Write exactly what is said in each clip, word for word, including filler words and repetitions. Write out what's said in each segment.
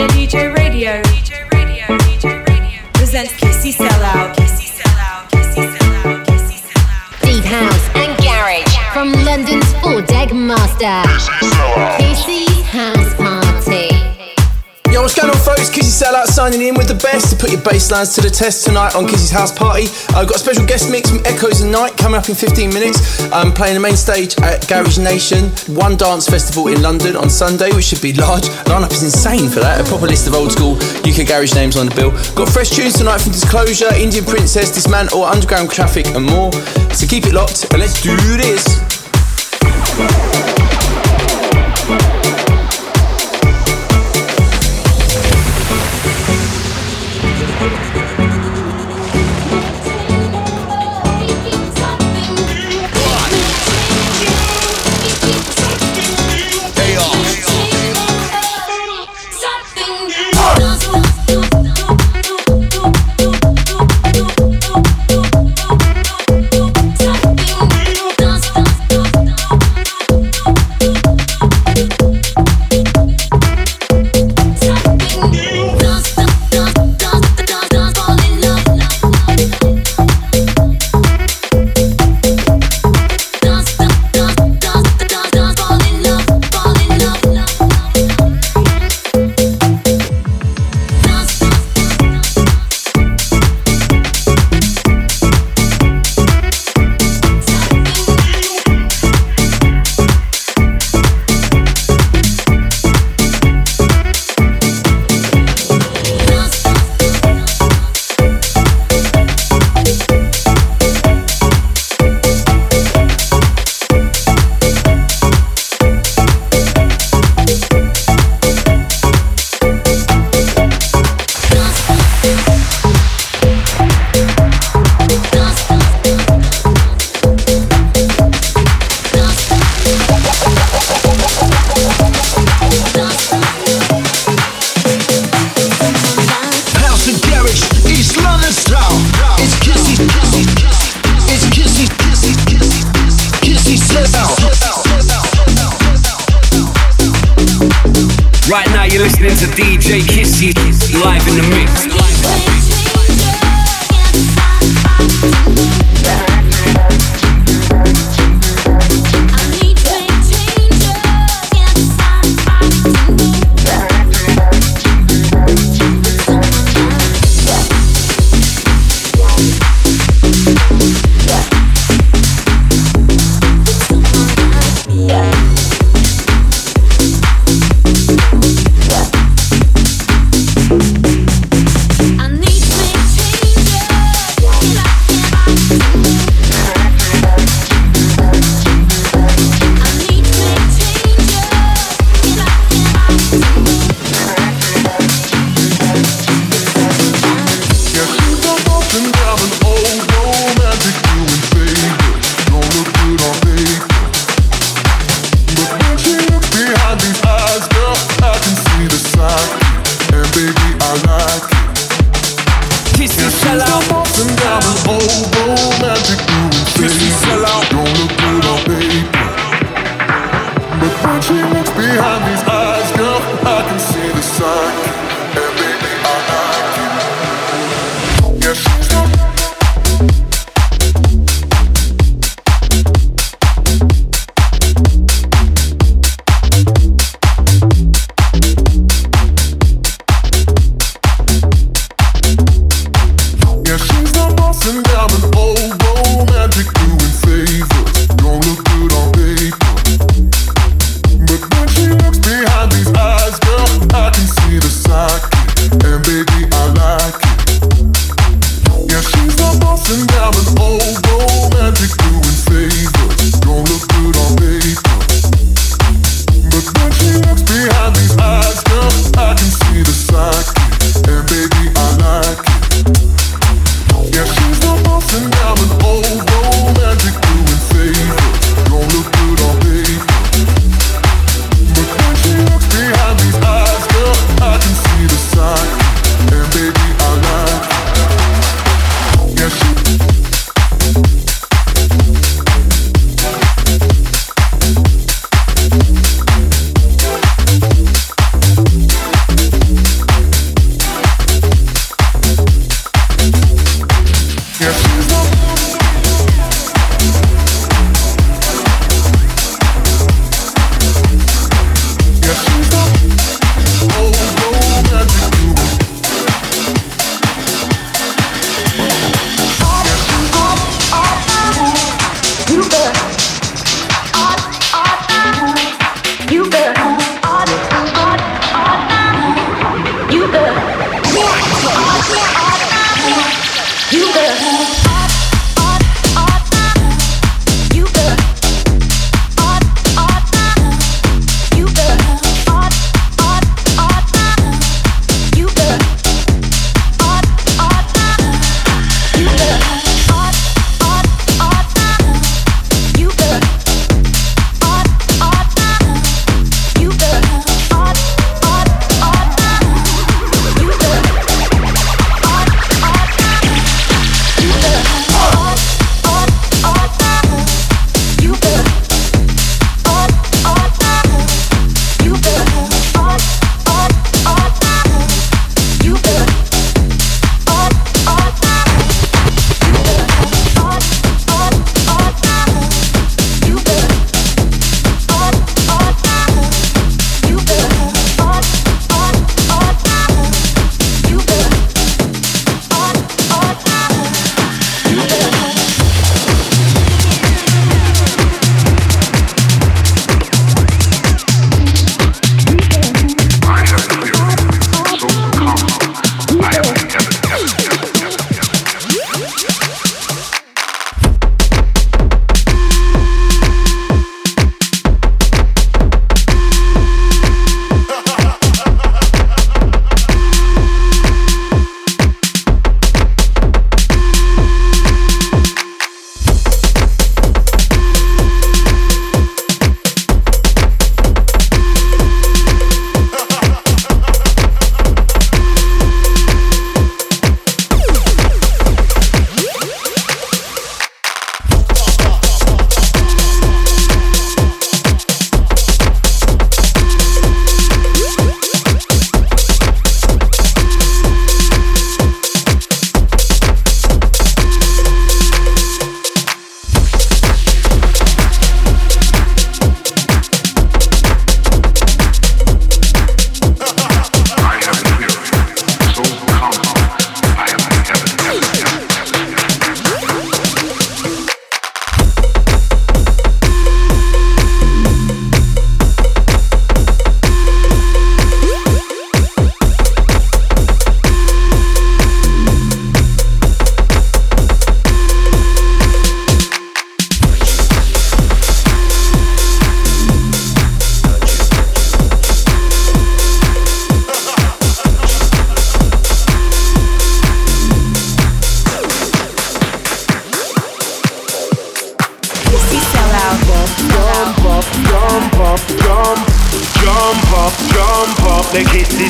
Yeah, D J Radio. D J Radio. D J Radio. Presents Kissy Sellout. Kissy Sellout. Kissy Sellout. Kissy Sellout. Deep House and Garage from London's four-deck master. Kissy House Party. Yo, what's going on, folks? Kissy Sellout signing in with the best to put your bass lines to the test tonight on Kissy's House Party. I've got a special guest mix from Echoes and Night coming up in fifteen minutes. I'm playing the main stage at Garage Nation, One Dance Festival in London on Sunday, which should be large. Lineup is insane for that. A proper list of old school U K garage names on the bill. Got fresh tunes tonight from Disclosure, Indian Princess, Dismantle, Underground Traffic, and more. So keep it locked and let's do this. Right now you're listening to D J Kissy live in the mix. I need to make changes.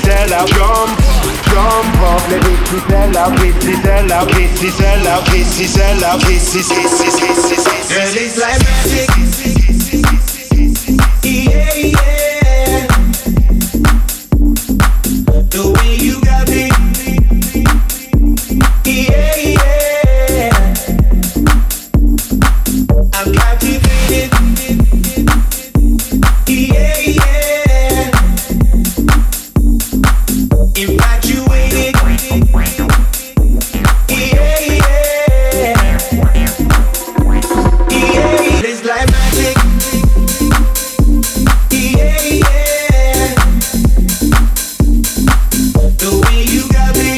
sell out. Jump, jump up, let Kissy sell out, Kissy sell out, Kissy sell out, Kissy sell out, Kissy, Kissy, Kissy, Kissy. Girl, it's like magic. Yeah, yeah. The way you got me. Yeah, yeah. I'm captivated. Yeah, yeah. Infatuated. Yeah, yeah. Yeah, it's like magic. Yeah, yeah. The way you got me.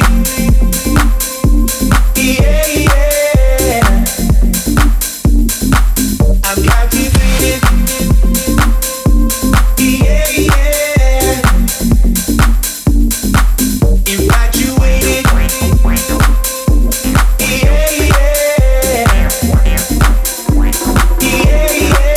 Yeah, yeah. I'm captivated. Yeah, yeah. Infatuated. Yeah, yeah. Yeah,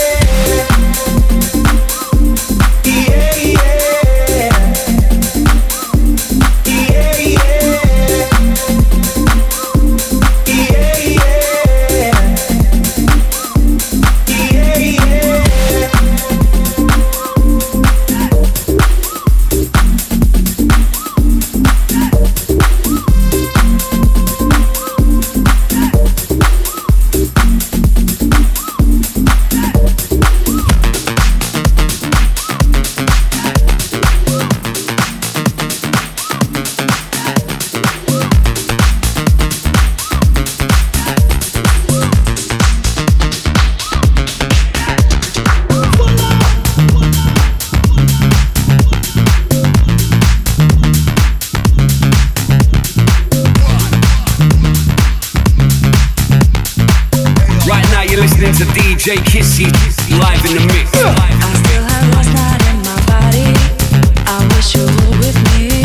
listening to D J Kissy live in the mix. I still have last night in my body. I wish you were with me.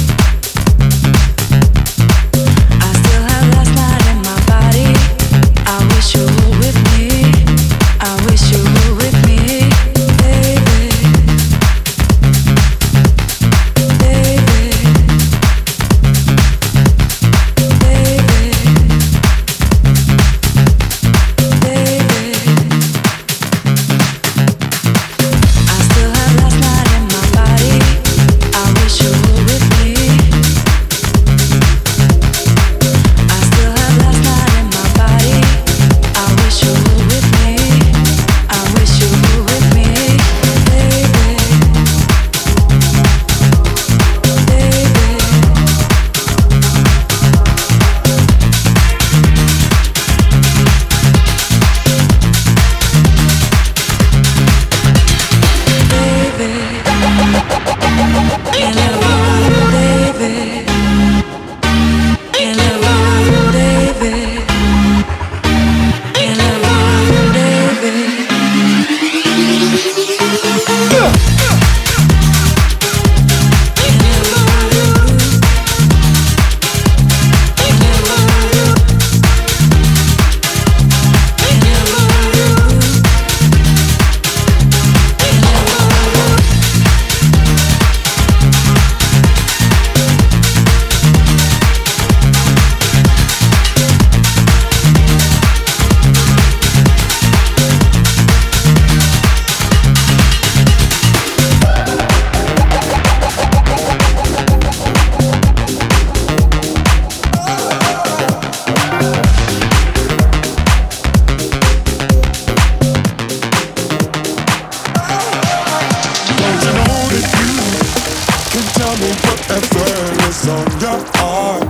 I still have last night in my body. I wish you were with me. I wish you were with me, baby. Baby. Baby. I still have last night in my body. I wish you were with me. I still have last night in my body. I wish you were with me. I wish you were with me, baby. Baby. Can't live without you, baby. Can't live without you, baby. Can't live without you, baby. Can't live without you. Can't live without you. Can't live without you. Can't live without you. Don't you know that you can tell me whatever is on your heart?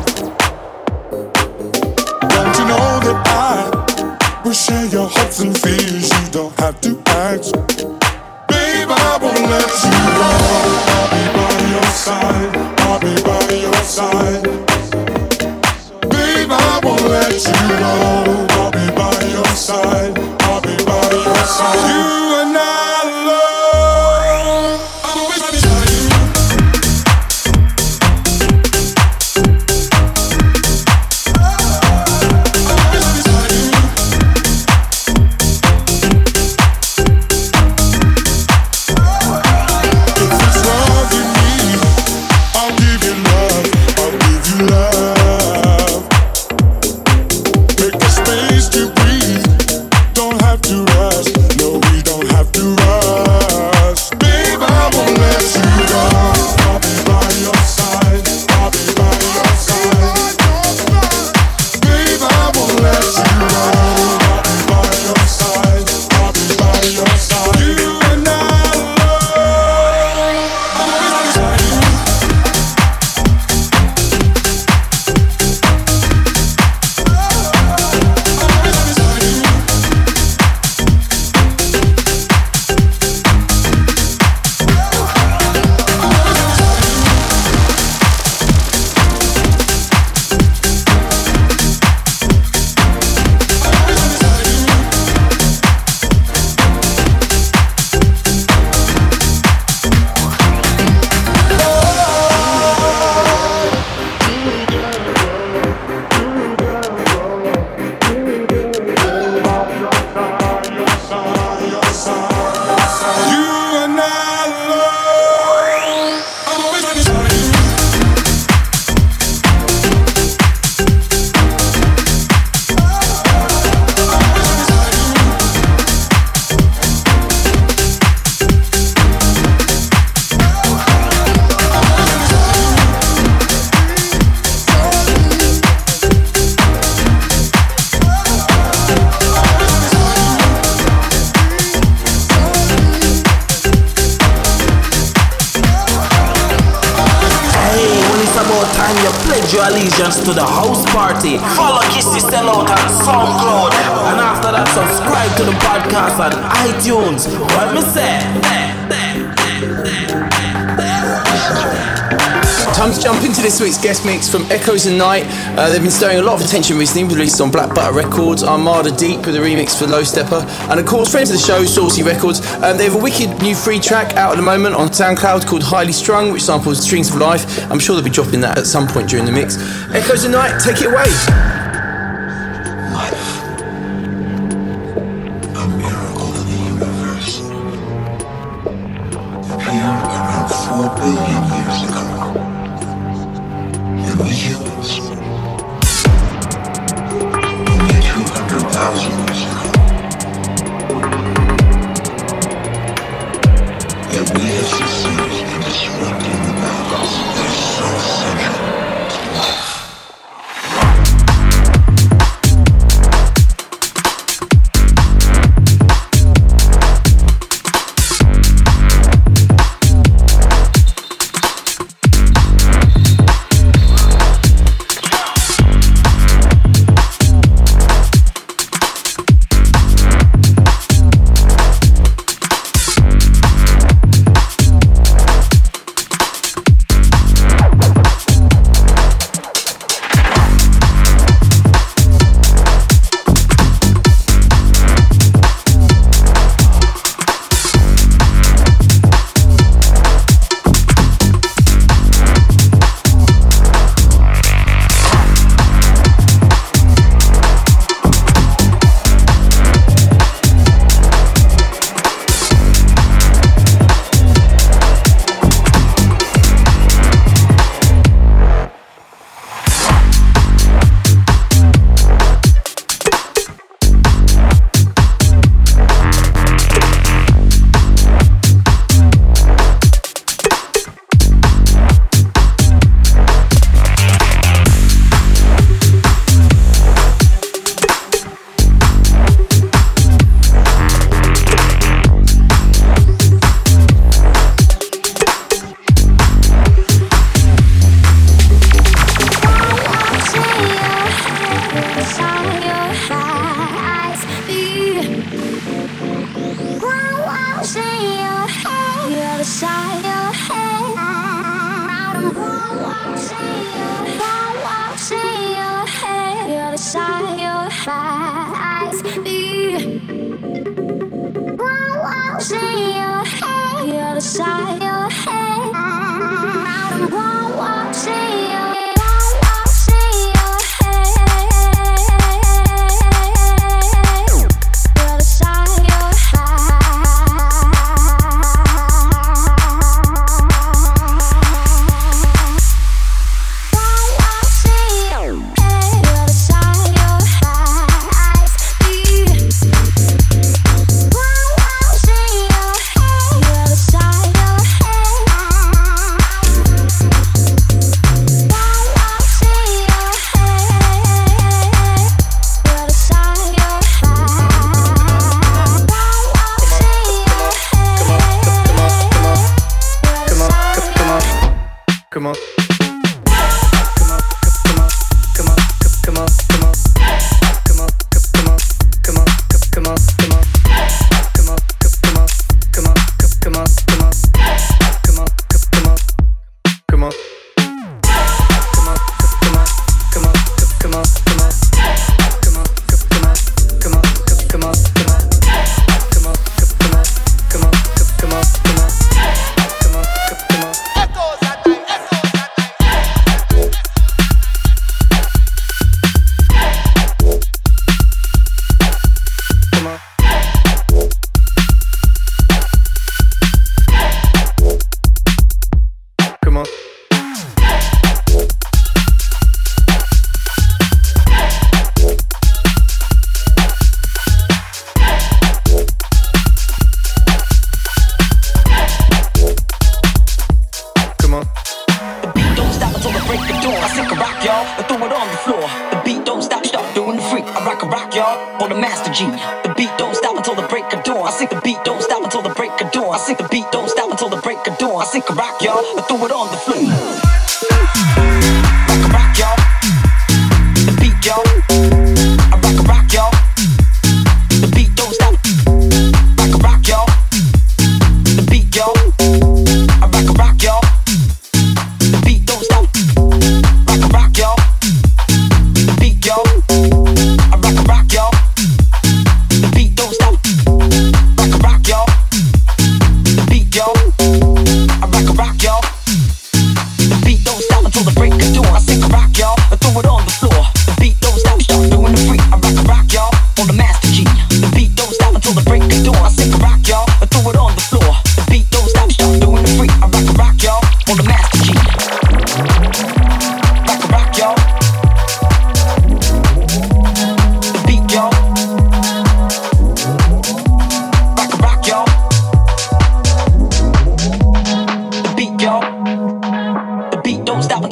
Don't you know that I will share your hopes and fears? You don't have to ask. Babe, I won't let you go. I'll be by your side. I'll be by your side. Babe, I won't let you go. I'll be by your side. I'll be by your side. You and I alone. I'm always by beside you. and you pledge your allegiance to the house party. Follow Kissy Sellout on SoundCloud, and after that subscribe to the podcast on iTunes. What me say? Time to jump into this week's guest mix from Echoes and Night. Uh, they've been stirring a lot of attention recently, released on Black Butter Records, Armada Deep with a remix for Low Stepper, and of course friends of the show, Saucy Records. Um, they have a wicked new free track out at the moment on SoundCloud called Highly Strung, which samples Strings of Life. I'm sure they'll be dropping that at some point during the mix. Echoes and Night, take it away. Life, a miracle in the universe, appeared around four billion years ago. And we humans, only two hundred thousand years ago. Yet we have succeeded in disrupting the balance that is so essential to life. The beat don't stop until the break of dawn. I think the beat don't stop until the break of dawn. I think the beat don't stop until the break of dawn. I think I rock y'all, I throw it on the floor.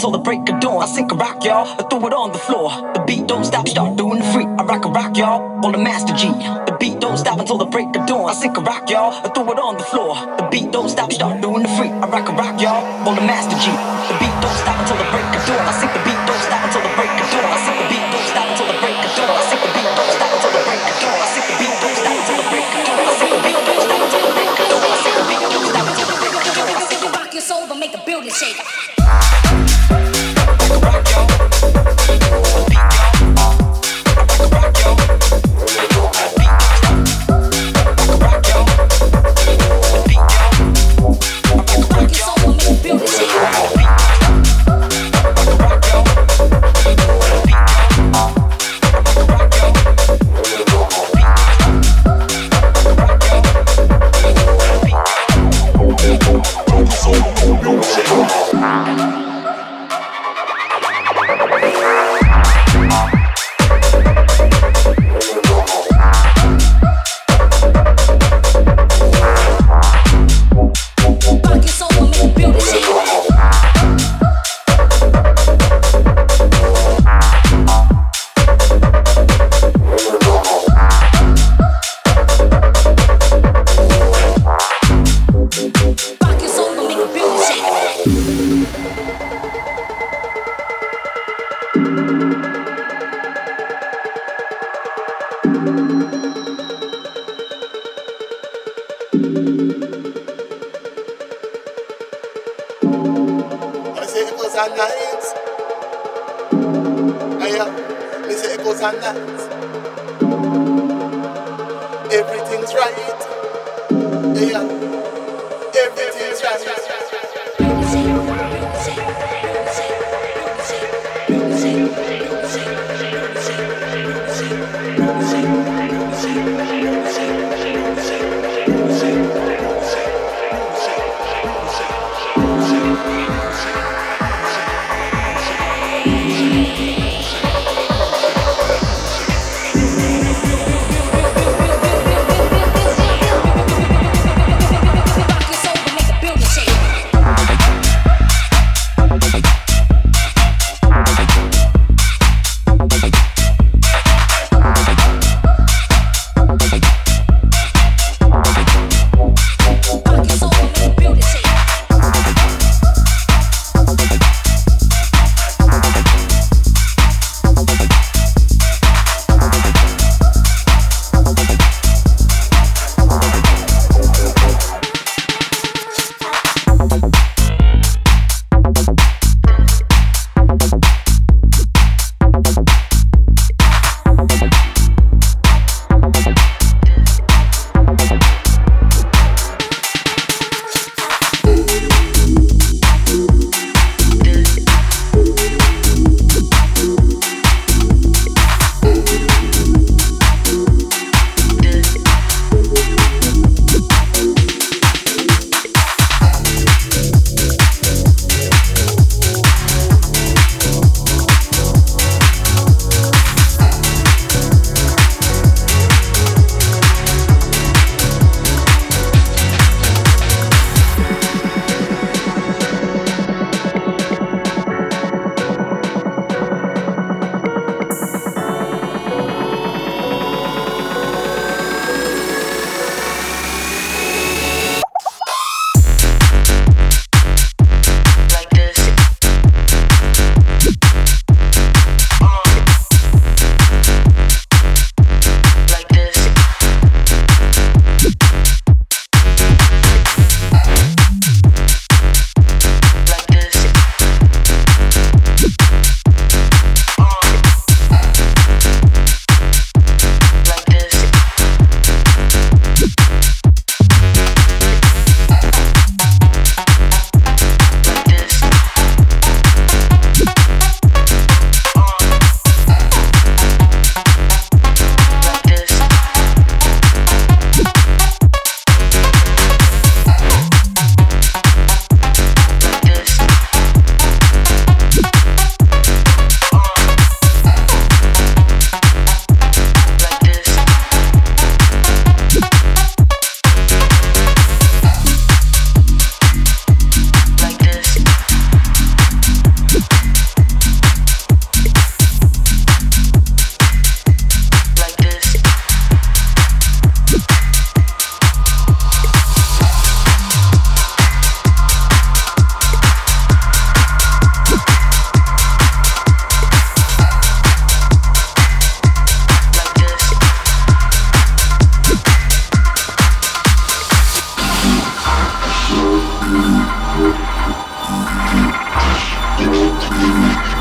until the break of dawn. I sink a rock, y'all, I throw it on the floor. The beat don't stop, start doing the freak. I rock a rock, y'all, on the Master G. The beat don't stop until the break of dawn. I sink a rock, y'all, I throw it on the floor. The beat don't stop, start doing the freak. I rock a rock, y'all, on the Master G. The beat don't stop until the break of dawn. I sink the beat don't stop until the break of dawn. I sink the beat don't stop until the break of dawn. I sink the beat don't stop until the break of dawn. I sink the beat don't stop until the break of dawn. I sink the beat don't stop until the break of dawn. I sink the beat don't stop until the break of dawn. I sink the rock your soul, but make the building shake.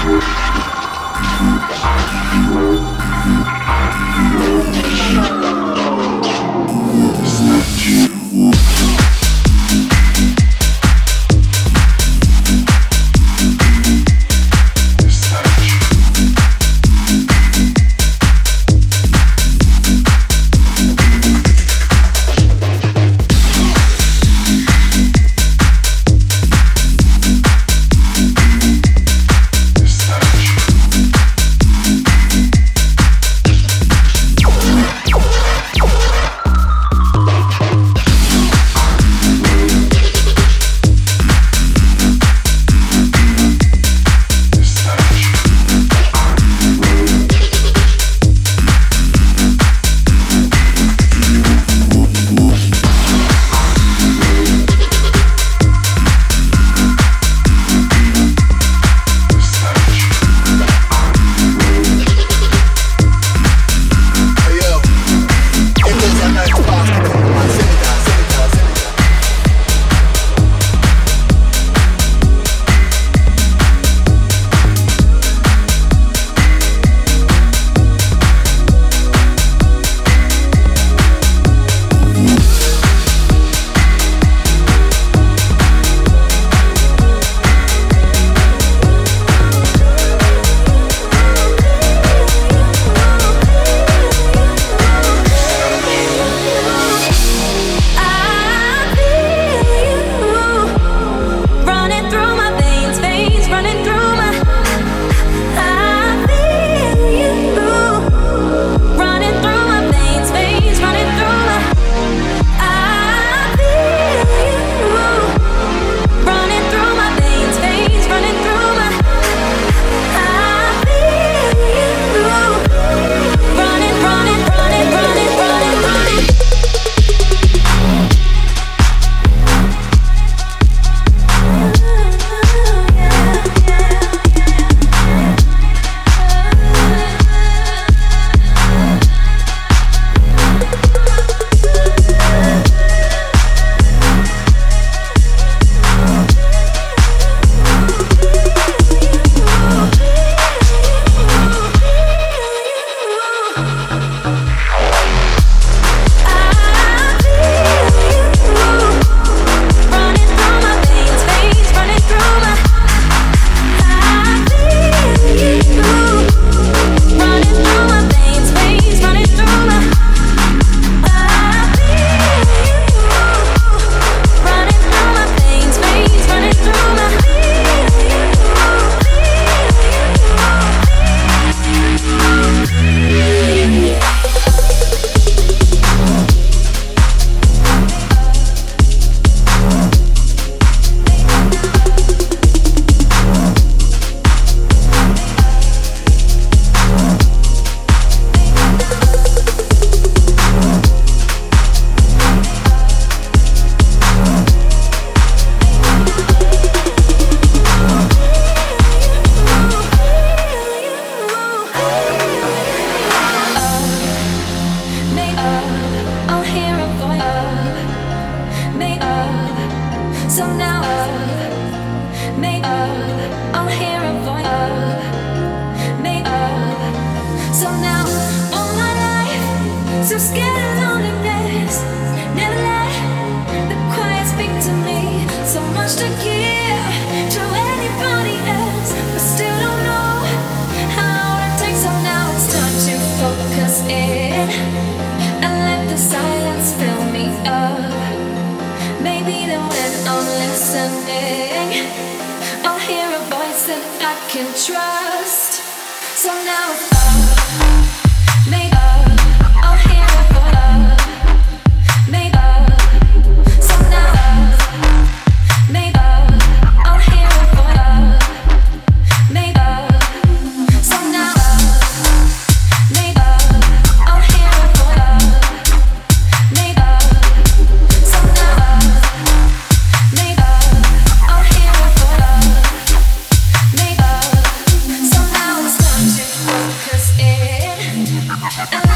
And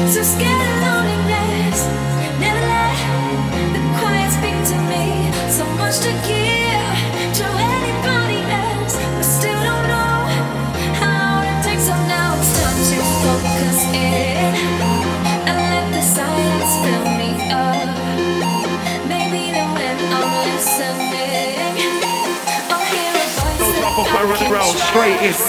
too scared of loneliness. Never let the quiet speak to me. So much to give to anybody else, but still don't know how long it takes. So now it's time to focus in and let the silence fill me up. Maybe then when I'm listening, I'll hear a voice that I can trust. Straight in.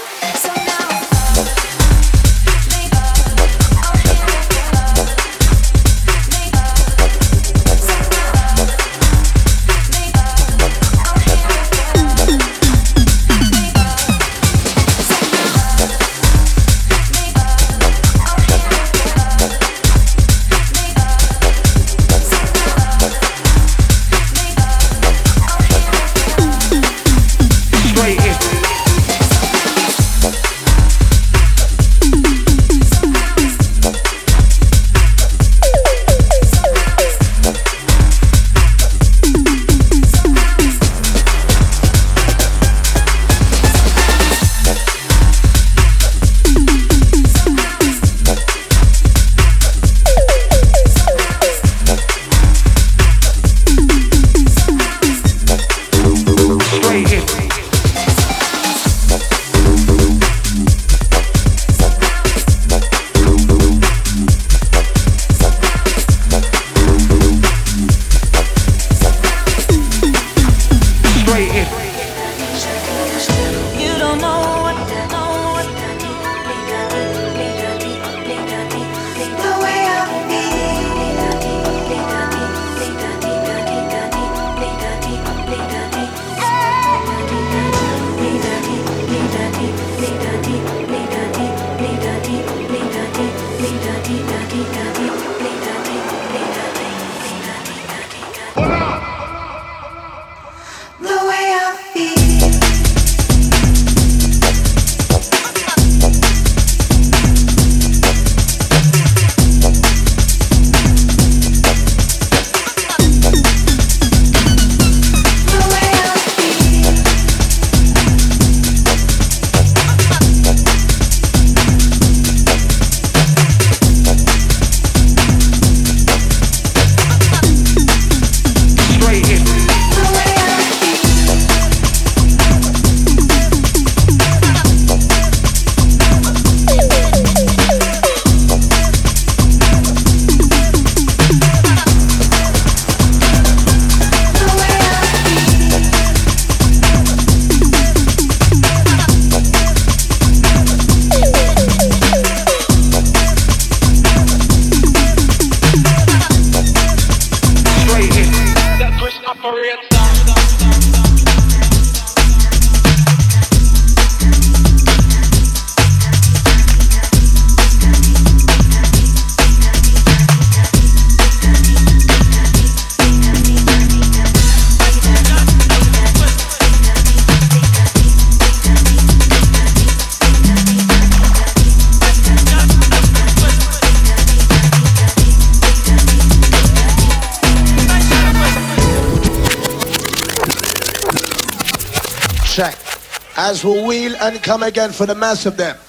Check. As we wheel and come again for the mass of them.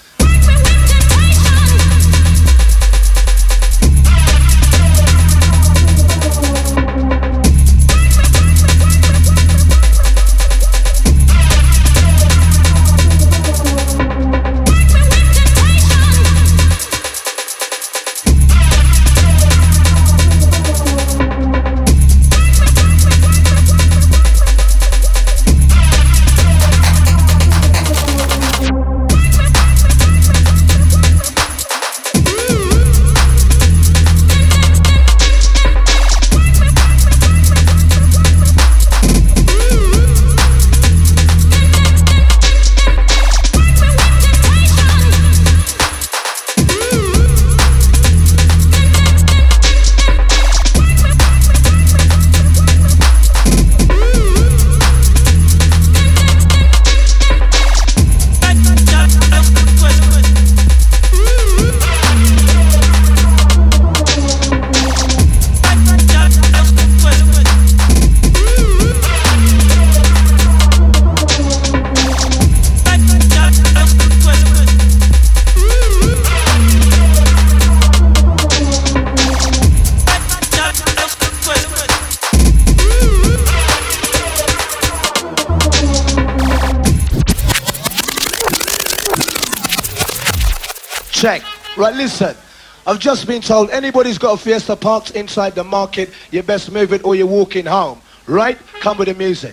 check. Right, listen. I've just been told anybody's got a Fiesta parked inside the market, you best move it or you're walking home. Right? Come with the music.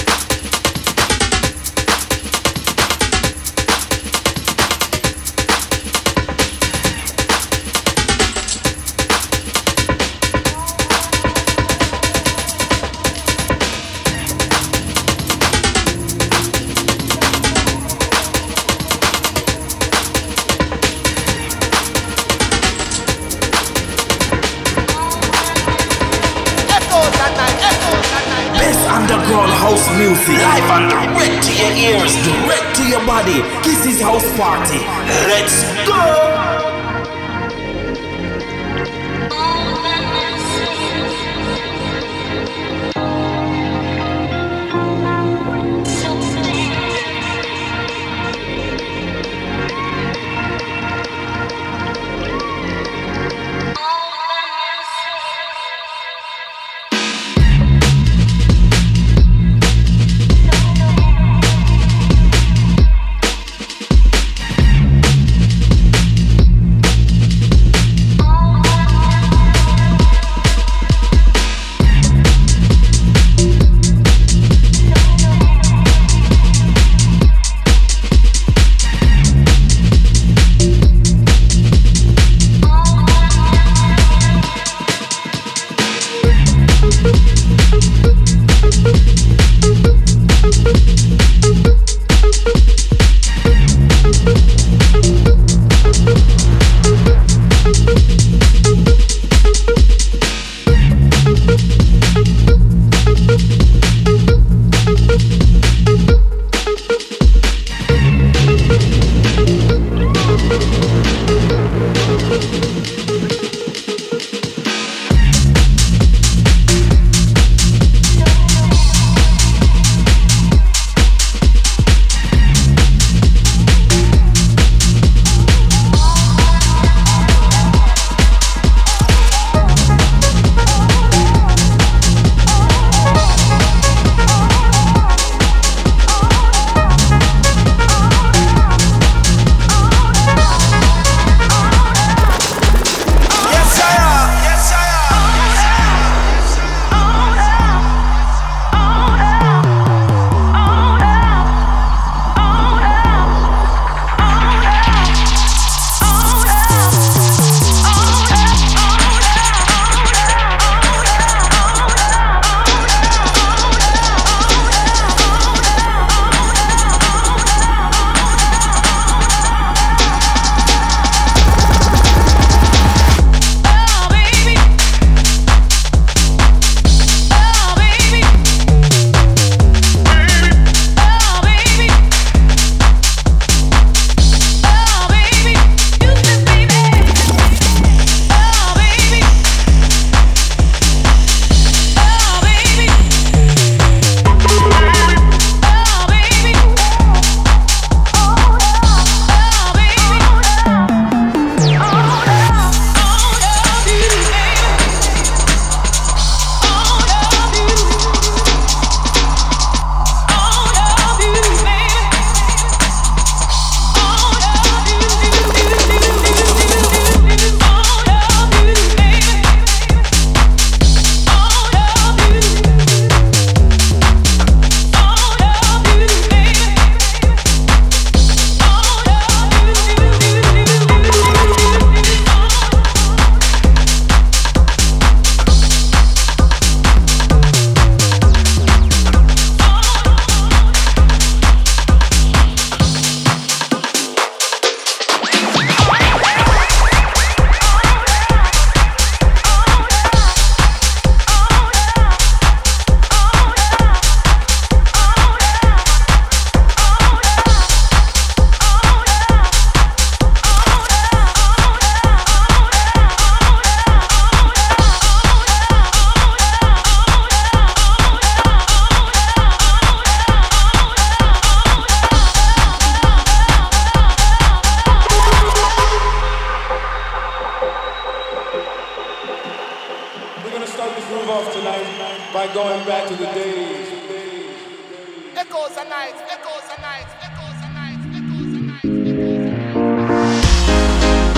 Underground house music, live and direct to your ears, direct to your body. This is House Party. Let's go! by going back to the days. Echoes and nights, echoes and nights, echoes and nights, echoes and nights, echoes and nights.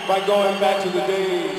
by going back to the days.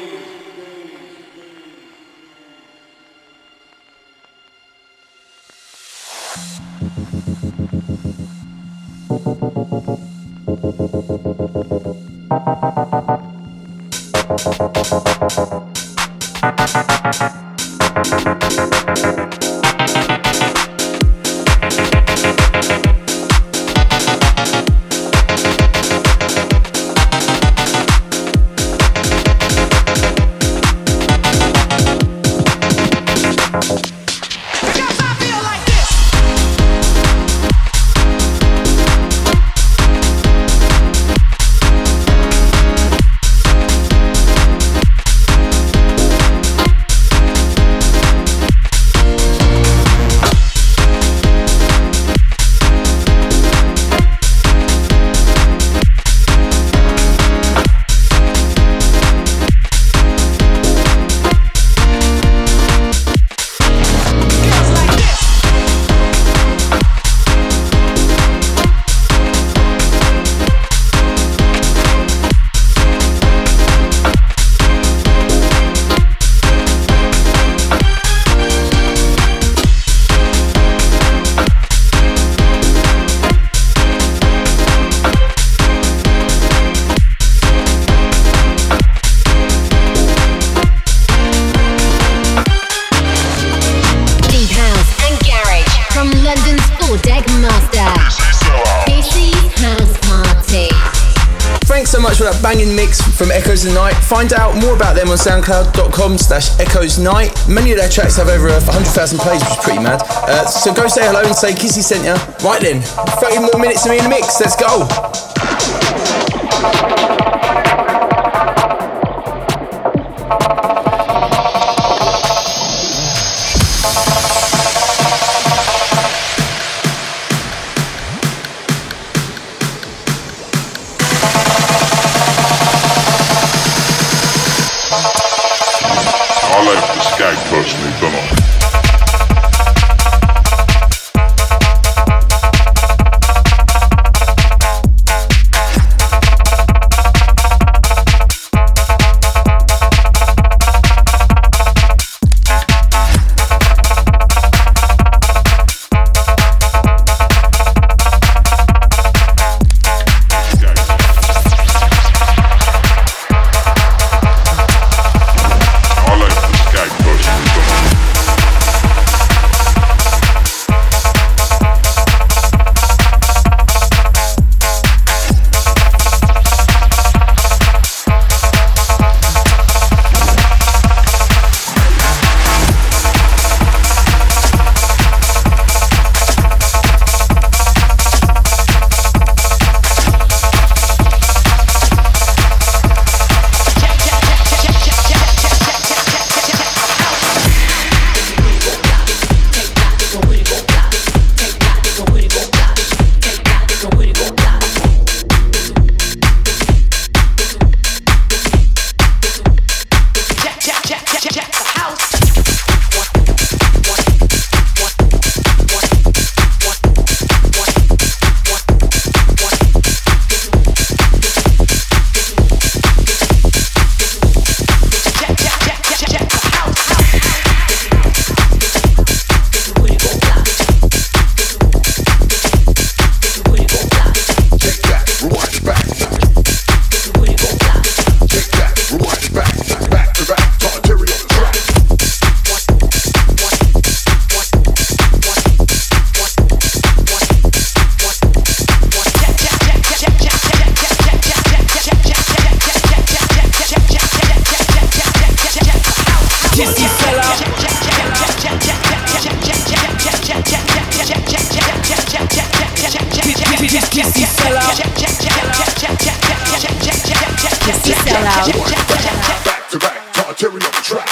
Banging mix from Echoes of Night. Find out more about them on soundcloud.com slash Echoes Night. Many of their tracks have over one hundred thousand plays, which is pretty mad. Uh, so go say hello and say Kissy sent ya. Right then, thirty more minutes of me in the mix. Let's go. Personally done on. Back to back, Todd Terry on the track.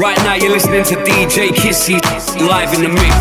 Right now you're listening to D J Kissy live in the mix.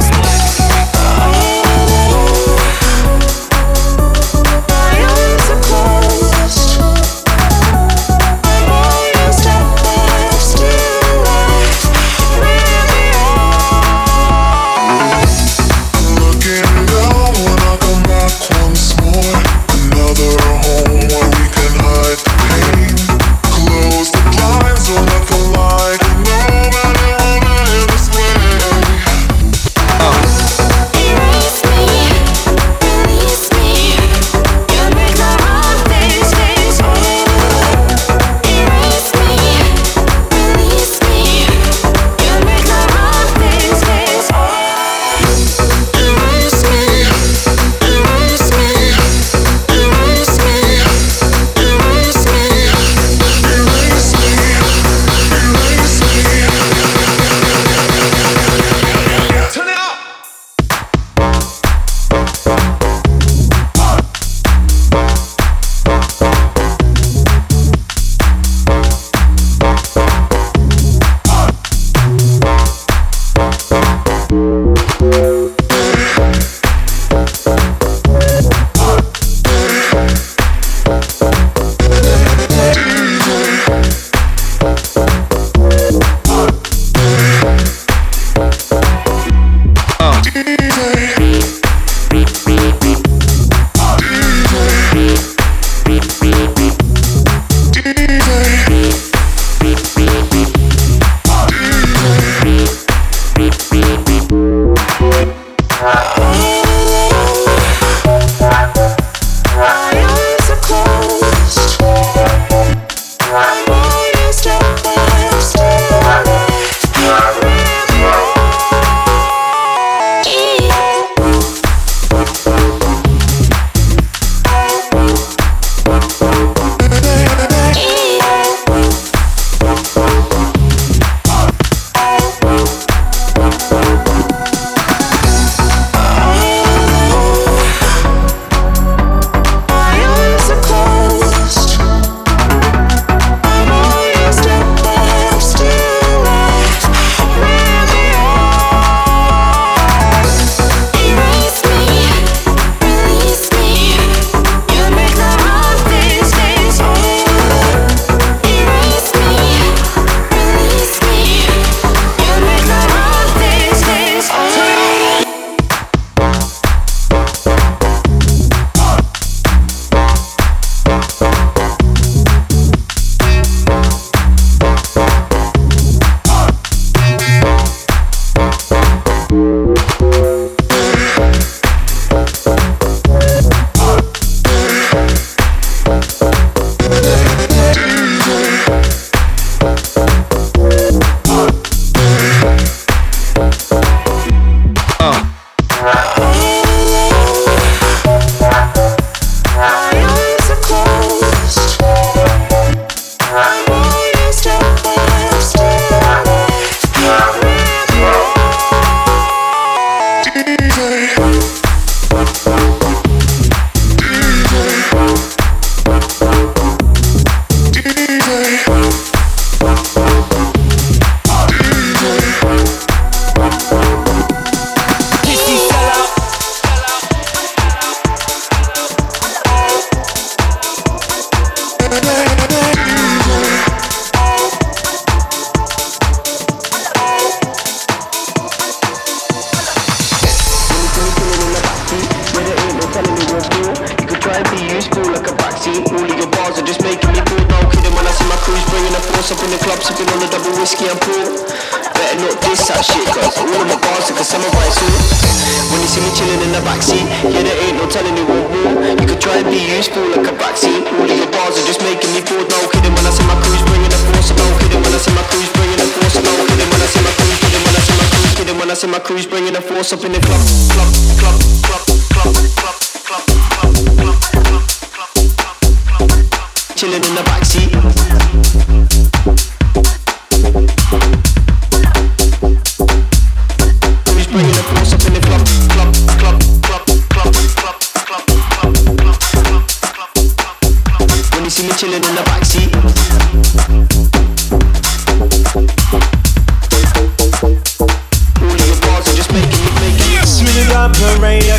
See me chilling in the backseat.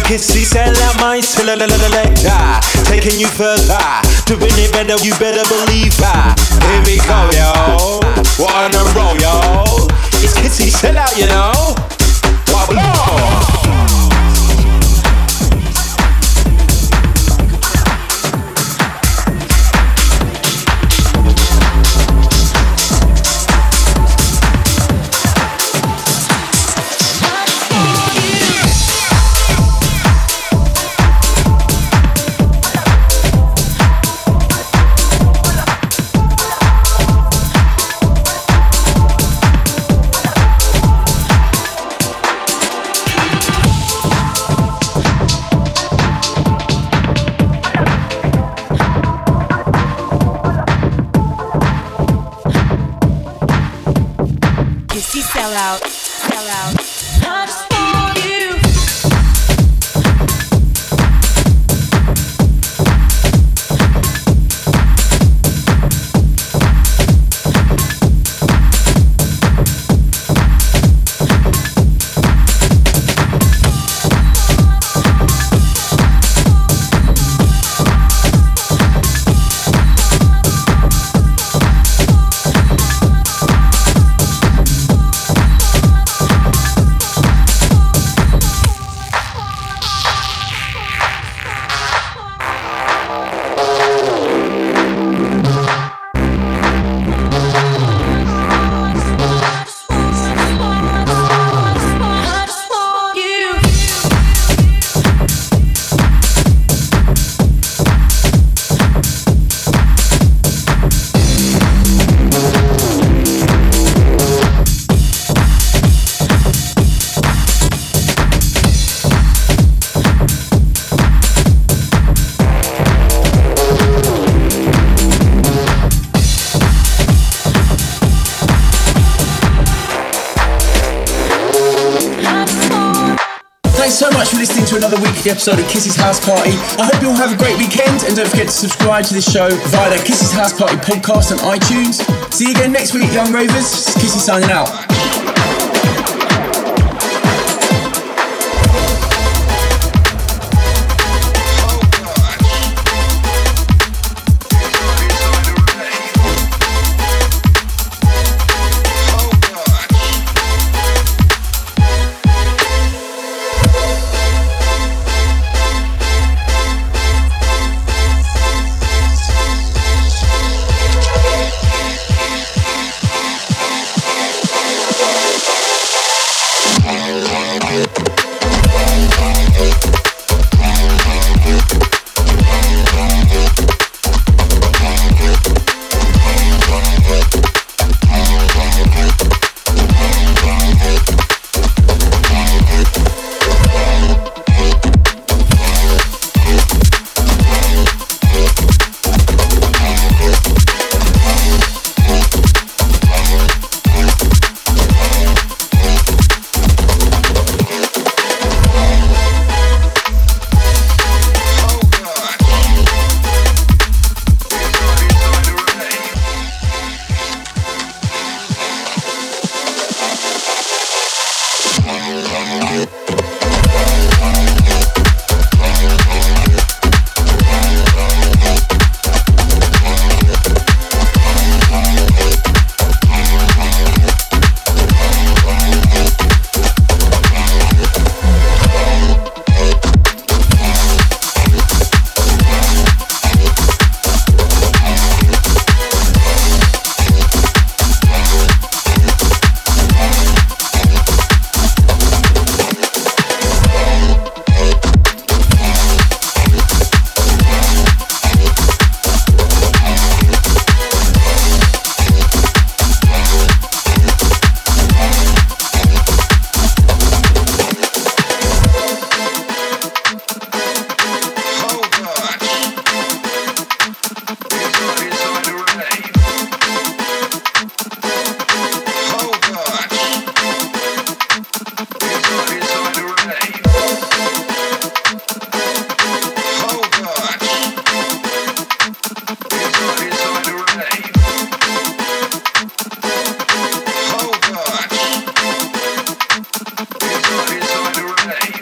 Kissy sell out my selector, taking you further, doing it better, you better believe that. Here we go, yo. What on a roll, yo. It's Kissy sell out, you know. Pablo. Sell out, sell out. I just want you. So much for listening to another weekly episode of Kissy's House Party. I hope you all have a great weekend, and don't forget to subscribe to this show via the Kissy's House Party podcast on iTunes. See you again next week, young ravers. Kissy signing out.